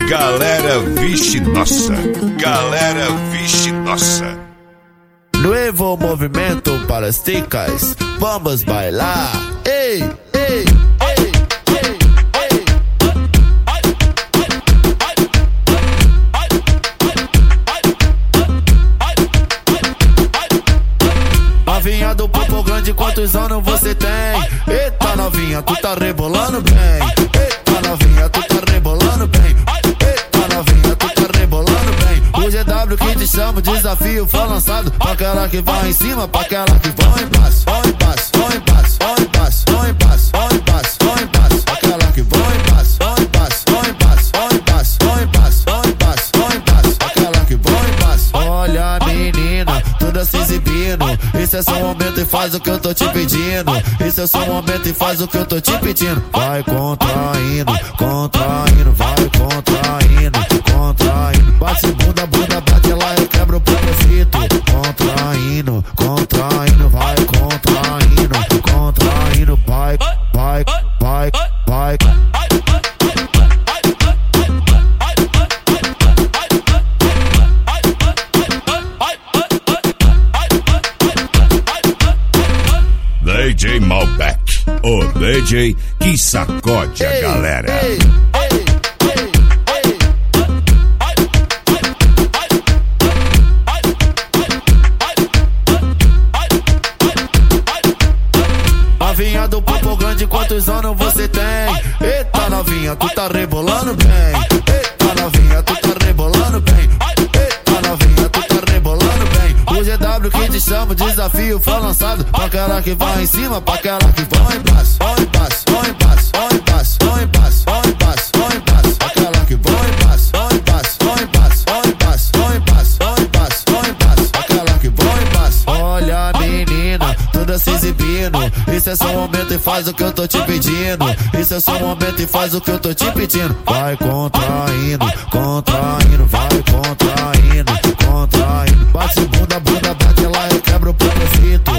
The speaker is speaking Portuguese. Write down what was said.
Galera, vixe nossa. Galera, vixe nossa. Nuevo movimento para as ticas, vamos bailar. Ei, ei, ei, ei, ei. Novinha do popo grande, quantos anos você tem? Eita novinha, tu tá rebolando bem. Eita novinha, tu tá rebolando bem. Eita novinha, tu tá rebolando bem. O GW que te chama, o desafio foi lançado. Pra aquela que vai em cima, pra aquela que vai embaixo. Vai embaixo, vai embaixo, vai embaixo, vai embaixo, vai embaixo, vai embaixo. Aquela que vai embaixo, vai embaixo, vai embaixo, vai embaixo, vai embaixo, vai embaixo, vai embaixo. Aquela que vai embaixo. Olha menina, toda se exibindo. Esse é seu momento e faz o que eu tô te pedindo. Esse é seu momento e faz o que eu tô te pedindo. Vai contraindo, contraindo, vai contraindo, contraindo. Bate bunda, bunda, bate lá, eu quebro o propósito. Contraindo, contraindo, vai contraindo, contraindo, vai, vai, vai, vai. DJ Malbec, o DJ que sacode a galera. Ei, ei, ei, ei. Novinha do popo grande, quantos anos você tem? Eita novinha, tu tá rebolando bem. Eita novinha, tu tá rebolando bem. Eita novinha, tu tá rebolando bem. O GW que te chama, o desafio foi lançado. Pra aquela que vai em cima, pra aquela que vai embaixo. Vai embaixo, vai embaixo, vai embaixo, vai embaixo, vai embaixo, vai embaixo. Aquela que vai embaixo, vai embaixo, vai embaixo, vai embaixo, vai embaixo, vai embaixo, vai embaixo. Aquela que vai embaixo. Olha menina, toda se exibindo. Esse é seu momento e faz o que eu tô te pedindo. Esse é seu momento e faz o que eu tô te pedindo. Vai contraindo, contraindo, vai contraindo, contraindo. Bate bunda, bunda, bate lá, eu quebro o propósito.